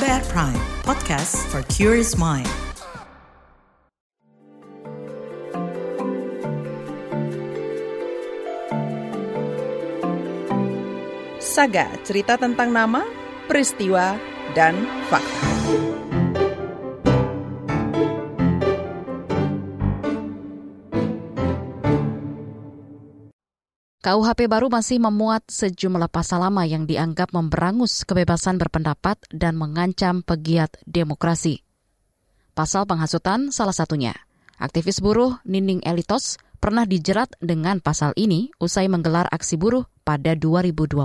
KBR Prime, podcast for curious mind. Saga, cerita tentang nama, peristiwa, dan fakta. KUHP baru masih memuat sejumlah pasal lama yang dianggap memberangus kebebasan berpendapat dan mengancam pegiat demokrasi. Pasal penghasutan salah satunya. Aktivis buruh Nining Elitos pernah dijerat dengan pasal ini usai menggelar aksi buruh pada 2021.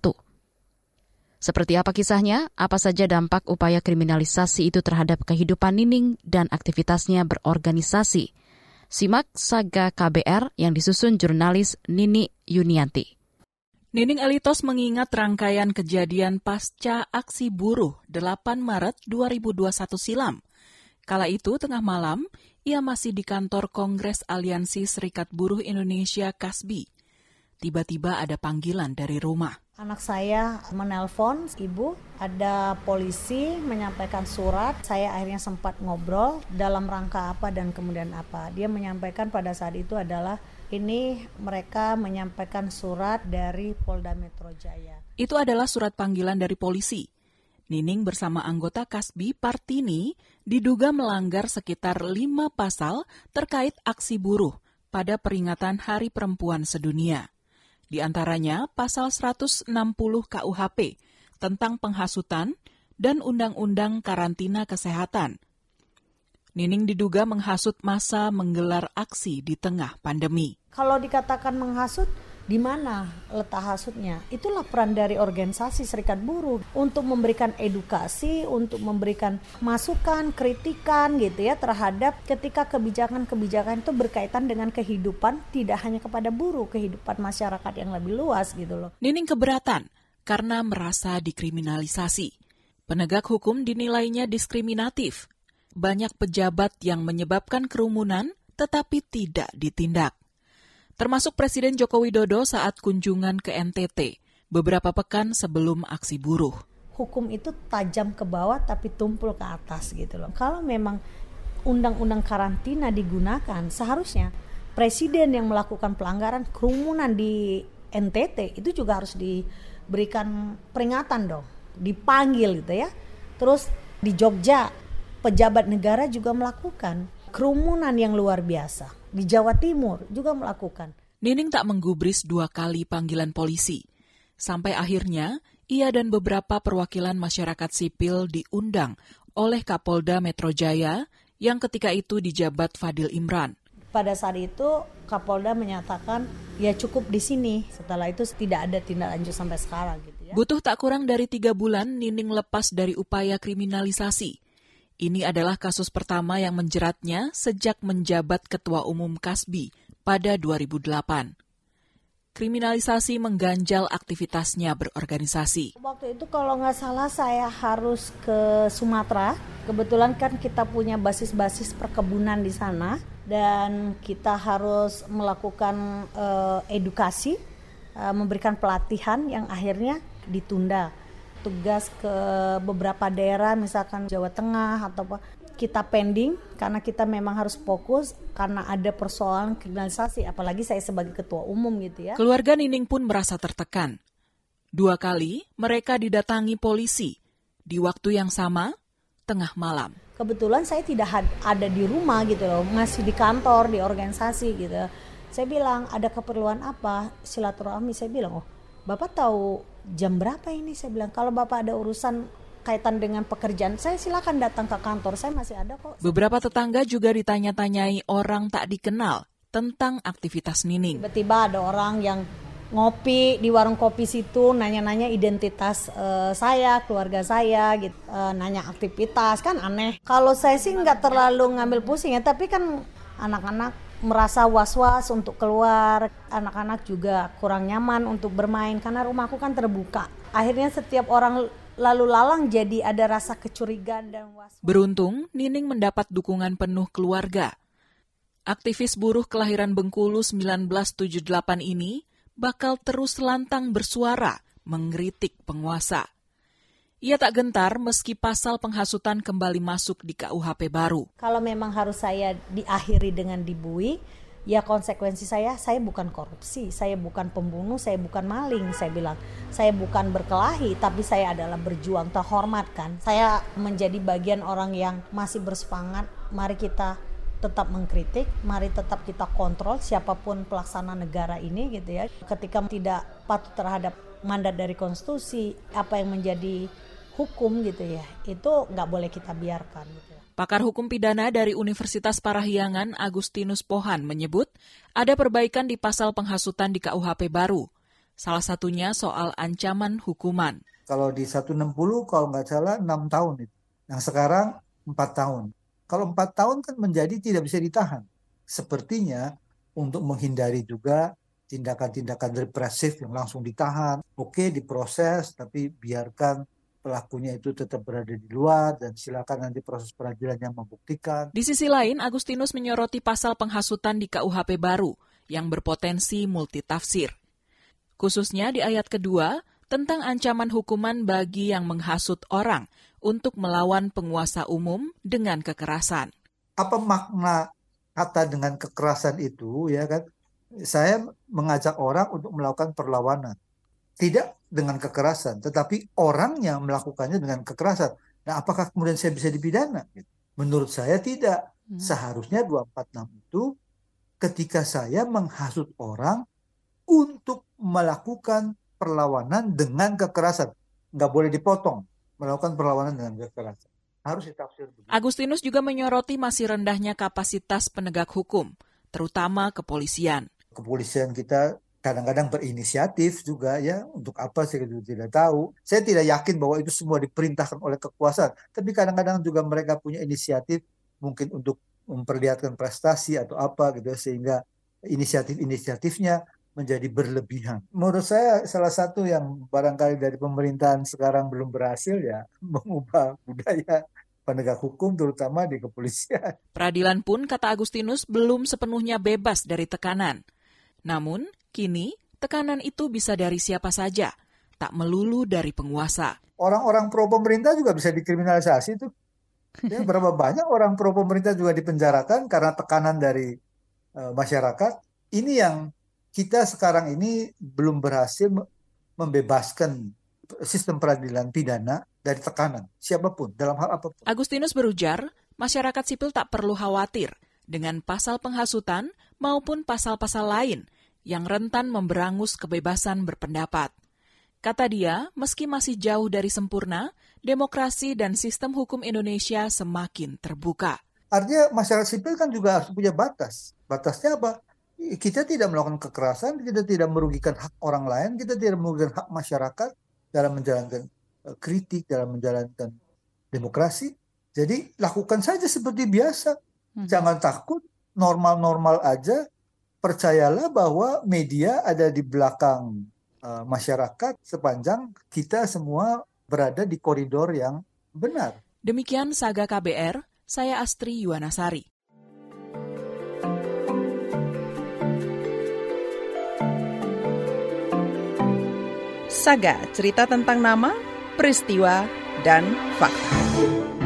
Seperti apa kisahnya? Apa saja dampak upaya kriminalisasi itu terhadap kehidupan Nining dan aktivitasnya berorganisasi? Simak Saga KBR yang disusun jurnalis Nini Yunianti. Nining Elitos mengingat rangkaian kejadian pasca aksi buruh 8 Maret 2021 silam. Kala itu tengah malam, ia masih di kantor Kongres Aliansi Serikat Buruh Indonesia KASBI. Tiba-tiba ada panggilan dari rumah. Anak saya menelpon, ibu, ada polisi menyampaikan surat. Saya akhirnya sempat ngobrol dalam rangka apa dan kemudian apa. Dia menyampaikan pada saat itu adalah ini mereka menyampaikan surat dari Polda Metro Jaya. Itu adalah surat panggilan dari polisi. Nining bersama anggota KASBI Partini diduga melanggar sekitar 5 pasal terkait aksi buruh pada peringatan Hari Perempuan Sedunia. Di antaranya pasal 160 KUHP tentang penghasutan dan Undang-Undang Karantina Kesehatan. Nining diduga menghasut massa menggelar aksi di tengah pandemi. Kalau dikatakan menghasut, di mana letak hasutnya? Itulah peran dari organisasi Serikat Buruh untuk memberikan edukasi, untuk memberikan masukan, kritikan gitu ya terhadap ketika kebijakan-kebijakan itu berkaitan dengan kehidupan tidak hanya kepada buruh, kehidupan masyarakat yang lebih luas gitu loh. Nining keberatan karena merasa dikriminalisasi. Penegak hukum dinilainya diskriminatif. Banyak pejabat yang menyebabkan kerumunan tetapi tidak ditindak. Termasuk Presiden Joko Widodo saat kunjungan ke NTT beberapa pekan sebelum aksi buruh. Hukum itu tajam ke bawah tapi tumpul ke atas gitu loh. Kalau memang undang-undang karantina digunakan, seharusnya Presiden yang melakukan pelanggaran kerumunan di NTT itu juga harus diberikan peringatan dong, dipanggil gitu ya. Terus di Jogja, pejabat negara juga melakukan kerumunan yang luar biasa. Di Jawa Timur juga melakukan. Nining tak menggubris 2 kali panggilan polisi. Sampai akhirnya, ia dan beberapa perwakilan masyarakat sipil diundang oleh Kapolda Metro Jaya yang ketika itu dijabat Fadil Imran. Pada saat itu, Kapolda menyatakan ya cukup di sini. Setelah itu tidak ada tindak lanjut sampai sekarang. Gitu ya. Butuh tak kurang dari 3 bulan, Nining lepas dari upaya kriminalisasi. Ini adalah kasus pertama yang menjeratnya sejak menjabat Ketua Umum KASBI pada 2008. Kriminalisasi mengganjal aktivitasnya berorganisasi. Waktu itu kalau nggak salah saya harus ke Sumatera. Kebetulan kan kita punya basis-basis perkebunan di sana. Dan kita harus melakukan edukasi, memberikan pelatihan yang akhirnya ditunda. Tugas ke beberapa daerah misalkan Jawa Tengah atau apa kita pending karena kita memang harus fokus karena ada persoalan kriminalisasi apalagi saya sebagai ketua umum gitu ya. Keluarga Nining pun merasa tertekan. 2 kali mereka didatangi polisi di waktu yang sama tengah malam. Kebetulan saya tidak ada di rumah gitu loh, masih di kantor, di organisasi gitu. Saya bilang ada keperluan apa? Silaturahmi. Saya bilang Bapak tahu jam berapa ini? Saya bilang, kalau Bapak ada urusan kaitan dengan pekerjaan, saya silakan datang ke kantor, saya masih ada kok. Beberapa tetangga juga ditanya-tanyai orang tak dikenal tentang aktivitas Nining. Tiba-tiba ada orang yang ngopi di warung kopi situ, nanya-nanya identitas saya, keluarga saya, gitu, nanya aktivitas, kan aneh. Kalau saya sih nggak terlalu ngambil pusing ya, tapi kan anak-anak merasa was-was untuk keluar, anak-anak juga kurang nyaman untuk bermain karena rumahku kan terbuka. Akhirnya setiap orang lalu lalang jadi ada rasa kecurigaan dan was-was. Beruntung, Nining mendapat dukungan penuh keluarga. Aktivis buruh kelahiran Bengkulu 1978 ini bakal terus lantang bersuara mengkritik penguasa. Ia tak gentar meski pasal penghasutan kembali masuk di KUHP baru. Kalau memang harus saya diakhiri dengan dibui, ya konsekuensi saya bukan korupsi, saya bukan pembunuh, saya bukan maling, saya bilang. Saya bukan berkelahi, tapi saya adalah berjuang, terhormat kan. Saya menjadi bagian orang yang masih bersemangat, mari kita tetap mengkritik, mari tetap kita kontrol siapapun pelaksana negara ini gitu ya. Ketika tidak patuh terhadap mandat dari konstitusi, apa yang menjadi hukum gitu ya, itu nggak boleh kita biarkan gitu. Pakar hukum pidana dari Universitas Parahyangan Agustinus Pohan menyebut ada perbaikan di pasal penghasutan di KUHP baru. Salah satunya soal ancaman hukuman. Kalau di 160 kalau nggak salah 6 tahun itu. Yang sekarang 4 tahun. Kalau 4 tahun kan menjadi tidak bisa ditahan. Sepertinya untuk menghindari juga tindakan-tindakan represif yang langsung ditahan. Oke, diproses tapi biarkan pelakunya itu tetap berada di luar dan silakan nanti proses peradilan yang membuktikan. Di sisi lain, Agustinus menyoroti pasal penghasutan di KUHP baru yang berpotensi multitafsir. Khususnya di ayat kedua tentang ancaman hukuman bagi yang menghasut orang untuk melawan penguasa umum dengan kekerasan. Apa makna kata dengan kekerasan itu ya kan? Saya mengajak orang untuk melakukan perlawanan. Tidak dengan kekerasan, tetapi orangnya melakukannya dengan kekerasan. Nah, apakah kemudian saya bisa dipidana? Menurut saya tidak. Seharusnya 246 itu ketika saya menghasut orang untuk melakukan perlawanan dengan kekerasan. Nggak boleh dipotong, melakukan perlawanan dengan kekerasan. Harus ditafsir begitu. Agustinus juga menyoroti masih rendahnya kapasitas penegak hukum, terutama kepolisian. Kepolisian kita kadang-kadang berinisiatif juga ya, untuk apa saya juga tidak tahu. Saya tidak yakin bahwa itu semua diperintahkan oleh kekuasaan, tapi kadang-kadang juga mereka punya inisiatif mungkin untuk memperlihatkan prestasi atau apa gitu, sehingga inisiatif-inisiatifnya menjadi berlebihan. Menurut saya salah satu yang barangkali dari pemerintahan sekarang belum berhasil ya mengubah budaya penegak hukum terutama di kepolisian. Peradilan pun, kata Agustinus, belum sepenuhnya bebas dari tekanan. Namun, kini tekanan itu bisa dari siapa saja, tak melulu dari penguasa. Orang-orang pro pemerintah juga bisa dikriminalisasi tuh. Ya, berapa banyak orang pro pemerintah juga dipenjarakan karena tekanan dari masyarakat. Ini yang kita sekarang ini belum berhasil membebaskan sistem peradilan pidana dari tekanan siapapun dalam hal apapun. Agustinus berujar, masyarakat sipil tak perlu khawatir dengan pasal penghasutan maupun pasal-pasal lain yang rentan memberangus kebebasan berpendapat. Kata dia, meski masih jauh dari sempurna, demokrasi dan sistem hukum Indonesia semakin terbuka. Artinya masyarakat sipil kan juga harus punya batas. Batasnya apa? Kita tidak melakukan kekerasan, kita tidak merugikan hak orang lain, kita tidak merugikan hak masyarakat dalam menjalankan kritik, dalam menjalankan demokrasi. Jadi lakukan saja seperti biasa. Jangan takut, normal-normal aja. Percayalah bahwa media ada di belakang masyarakat sepanjang kita semua berada di koridor yang benar. Demikian Saga KBR, saya Astri Yuwanasari. Saga, cerita tentang nama, peristiwa, dan fakta.